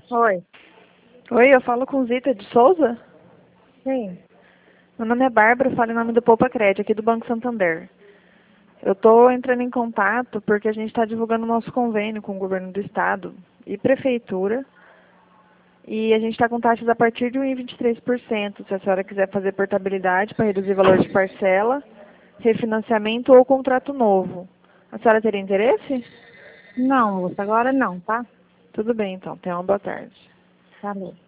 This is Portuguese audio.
Oi. Oi, eu falo com Zita de Souza? Sim. Meu nome é Bárbara, falo em nome do Poupa Crédito, aqui do Banco Santander. Eu estou entrando em contato porque a gente está divulgando o nosso convênio com o governo do estado e prefeitura. E a gente está com taxas a partir de 1,23%. Se a senhora quiser fazer portabilidade para reduzir o valor de parcela, refinanciamento ou contrato novo. A senhora teria interesse? Não, moça, agora não, tá? Tudo bem, então. Tenha uma boa tarde. Tá bom.